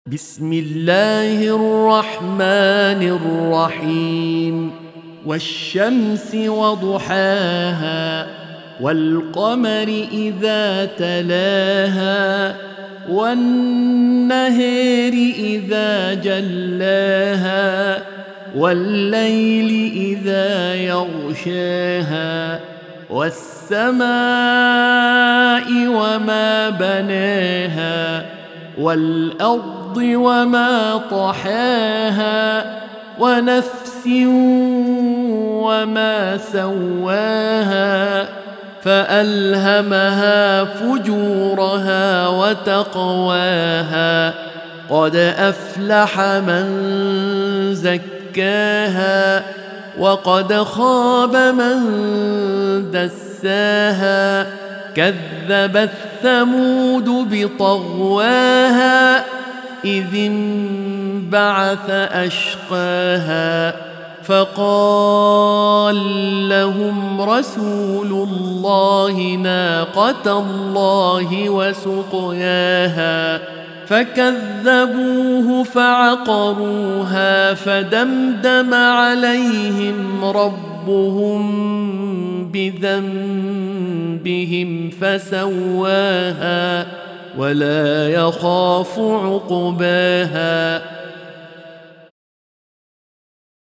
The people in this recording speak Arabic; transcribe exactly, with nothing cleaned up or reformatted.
بسم الله الرحمن الرحيم والشمس وضحاها والقمر إذا تلاها والنهر إذا جلاها والليل إذا يغشاها والسماء وما بناها والأرض وما طحاها ونفس وما سواها فألهمها فجورها وتقواها قد أفلح من زكاها وقد خاب من دساها كذبت ثمود بطغواها إذ انبعث أشقاها فقال لهم رسول الله ناقة الله وسقياها فكذبوه فعقروها فدمدم عليهم ربهم بذنبهم فسواها ولا يخاف عقباها